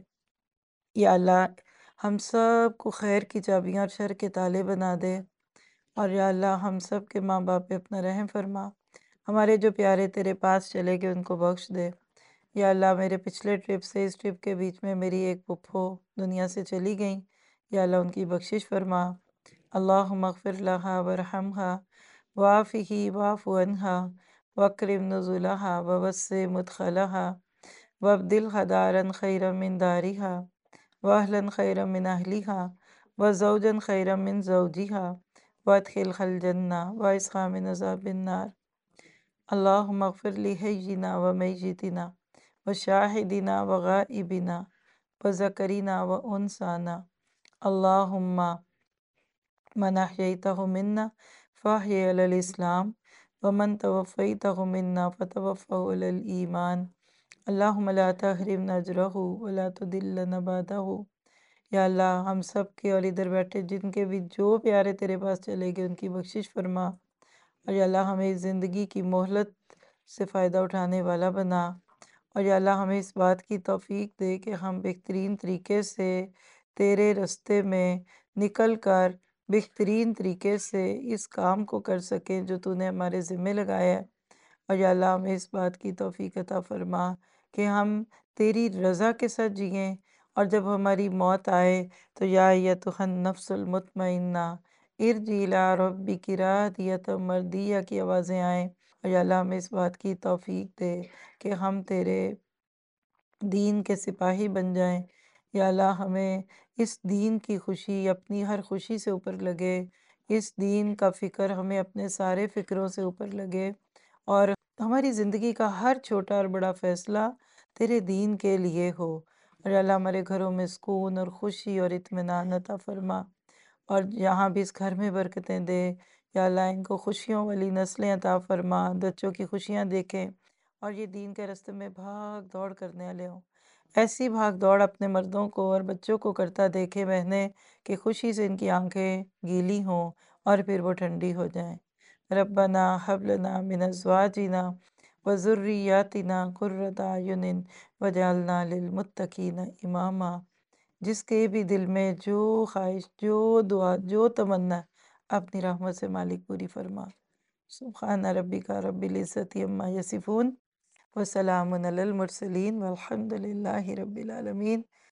یا اللہ ہم سب کو خیر کی چابیاں اور شر کے تالے بنا دے. اور یا اللہ ہم سب کے ماں باپ پہ اپنا رحم فرما. ہمارے جو پیارے تیرے پاس چلے گئے ان کو بخش دے. یا اللہ میرے پچھلے ٹرپ سے اس ٹرپ کے بیچ میں میری ایک پھپھو دنیا سے چلی گئیں، یا اللہ ان کی بخشش فرما. اللہم اغفر لہا ورحمہا وعافہی واعف عنہا واکرم نزلہا ووسع مدخلہا وابدلہا دارا خیرا من دارہا واہلا خیرا من اہلہا وزوجا خیرا من زوجہا وادخلہا الجنہ وعصمہا من عذاب النار. اللہم اغفر لحینا ومیتنا وشاہدنا وغائبنا وذکرنا وانثانا. اللہم من احییتہ منا فاحیہ علی الاسلام ومن توفیتہ منا فتوفہ علی الایمان. اللہم لا تحرمنا اجرہ ولا تضلنا بعدہ. یا اللہ ہم سب کے اور ادھر بیٹھے جن کے بھی جو پیارے تیرے پاس چلے گئے ان کی بخشش فرما. اور یا اللہ ہمیں زندگی کی مہلت سے فائدہ اٹھانے والا بنا. اور یا اللہ ہمیں اس بات کی توفیق دے کہ ہم بہترین طریقے سے تیرے رستے میں نکل کر بہترین طریقے سے اس کام کو کر سکیں جو تو نے ہمارے ذمہ لگایا ہے. اور یا اللہ ہمیں اس بات کی توفیق عطا فرما کہ ہم تیری رضا کے ساتھ جئیں، اور جب ہماری موت آئے تو یا ایتھا النفس المطمئنہ ارجعی الی ربک راضیۃ مرضیہ کی آوازیں آئیں. اور یا اللہ ہمیں اس بات کی توفیق دے کہ ہم تیرے دین کے سپاہی بن جائیں. یا اللہ ہمیں اس دین کی خوشی اپنی ہر خوشی سے اوپر لگے، اس دین کا فکر ہمیں اپنے سارے فکروں سے اوپر لگے، اور ہماری زندگی کا ہر چھوٹا اور بڑا فیصلہ تیرے دین کے لیے ہو. اور یا اللہ ہمارے گھروں میں سکون اور خوشی اور اطمینان عطا فرما، اور یہاں بھی اس گھر میں برکتیں دے. یا اللہ ان کو خوشیوں والی نسلیں عطا فرما، بچوں کی خوشیاں دیکھیں اور یہ دین کے راستے میں بھاگ دوڑ کرنے والے ہوں. ایسی بھاگ دوڑ اپنے مردوں کو اور بچوں کو کرتا دیکھے بہنیں کہ خوشی سے ان کی آنکھیں گیلی ہوں اور پھر وہ ٹھنڈی ہو جائیں. ربنا حب لنا من ازواجنا وذریاتنا قرۃ اعین وجعلنا للمتقین اماما۔ جس کے بھی دل میں جو خواہش، جو دعا، جو تمنا ہے، اپنی رحمت سے مالک پوری فرما۔ سبحان ربک رب العزت عما یصفون وسلام علی المرسلین والحمد للہ رب العالمین۔